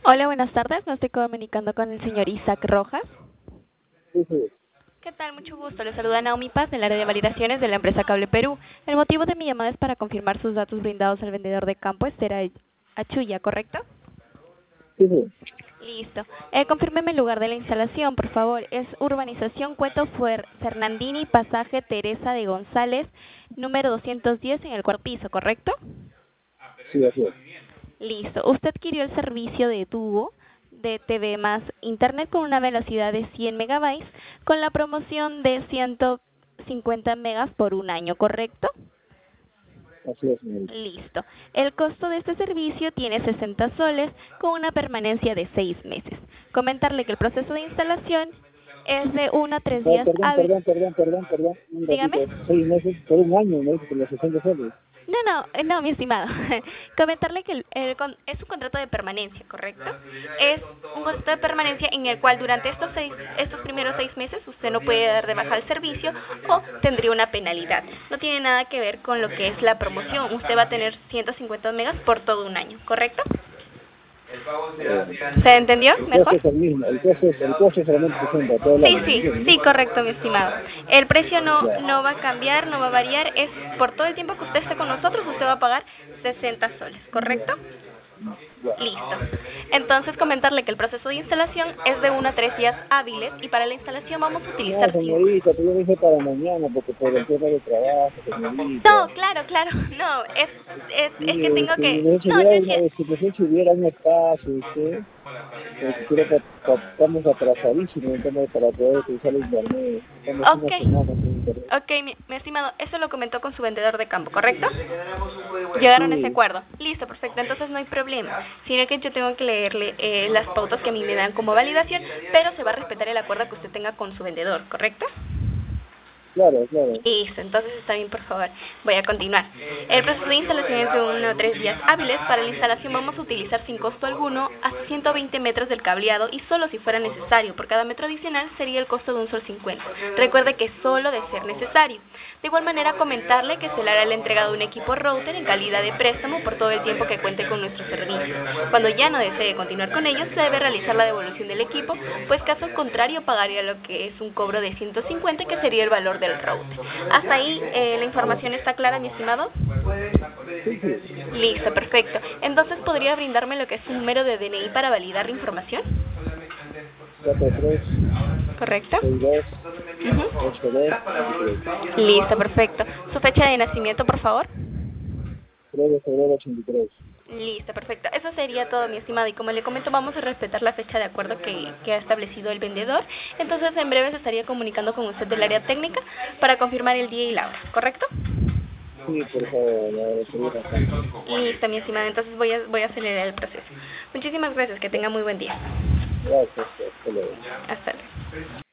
Hola, buenas tardes. Me estoy comunicando con el señor Isaac Rojas. Sí, sí, ¿Qué tal? Mucho gusto. Le saluda Naomi Paz del área de validaciones de la empresa Cable Perú. El motivo de mi llamada es para confirmar sus datos brindados al vendedor de campo, Esther Achuya, ¿correcto? sí, sí. Listo. Confírmeme el lugar de la instalación, por favor. Es Urbanización Cueto Fernandini, pasaje Teresa de González, número 210 en el cuarto piso, ¿correcto? Sí, así es. Listo. Usted adquirió el servicio de tubo de TV más Internet con una velocidad de 100 megabytes con la promoción de 150 megas por un año, ¿correcto? Así es, señorita. Listo. El costo de este servicio tiene 60 soles con una permanencia de 6 meses. Comentarle que el proceso de instalación es de 1 a 3 Oh, días perdón, hábiles. perdón, perdón, perdón, perdón. Un Dígame. ratito. 6 meses por un año, me dice que los 60 soles. No, mi estimado. Comentarle que es un contrato de permanencia, ¿correcto? Es un contrato de permanencia en el cual durante estos primeros 6 meses usted no puede dar de baja el servicio o tendría una penalidad. No tiene nada que ver con lo que es la promoción. Usted va a tener 150 megas por todo un año, ¿correcto? Bueno, ¿Se entendió el costo mejor? es el mismo. El costo es solamente 60 todo el Sí, año, ¿me sí, entiendes? sí, correcto, mi estimado. El precio Ya, no va a cambiar, no va a variar, es por todo el tiempo que usted esté con nosotros, usted va a pagar 60 soles, ¿correcto? ya. Listo. Entonces, comentarle que el proceso de instalación es de 1 a 3 días hábiles y para la instalación vamos a No, utilizar 5. señorita, pero yo dije para mañana, porque por el tema de trabajo, señorita. No, claro, no, es que Sí, tengo si que... no No, yo entiendo. si hubiera un espacio, ¿sí? Porque creo que estamos atrasadísimos en tema para poder utilizar el internet. Estamos Ok, una semana sin internet. ok, mi estimado, eso lo comentó con su vendedor de campo, ¿correcto? Llegaron a ese Sí, acuerdo. Listo, perfecto, entonces no hay problema. Sino que yo tengo que leerle las pautas que a mí me dan como validación, pero se va a respetar el acuerdo que usted tenga con su vendedor, ¿correcto? claro, claro. Listo, entonces está bien, por favor. Voy a continuar. El proceso de instalación es de 1 a 3 días hábiles. Para la instalación vamos a utilizar sin costo alguno hasta 120 metros del cableado y solo si fuera necesario. Por cada metro adicional sería el costo de un sol 50. Recuerde que solo de ser necesario. De igual manera, comentarle que se le hará la entrega de un equipo router en calidad de préstamo por todo el tiempo que cuente con nuestro servicio. Cuando ya no desee continuar con ellos, se debe realizar la devolución del equipo, pues caso contrario pagaría lo que es un cobro de 150, que sería el valor del router. Hasta ahí, ¿la información está clara, mi estimado? Sí, sí. Listo, perfecto. Entonces, ¿podría brindarme lo que es su número de DNI para validar la información? 43, ¿Correcto? 62, Ujú. 82, 23. Listo, perfecto. ¿Su fecha de nacimiento, por favor? 3 de febrero 83. Listo, perfecto. Eso sería todo, mi estimado. Y como le comento, vamos a respetar la fecha de acuerdo que ha establecido el vendedor. Entonces, en breve se estaría comunicando con usted del área técnica para confirmar el día y la hora, ¿correcto? Sí, por favor, le agradecería bastante. Listo, mi estimado. Entonces voy a acelerar el proceso. Muchísimas gracias. Que tenga muy buen día. Gracias, hasta luego. Hasta luego.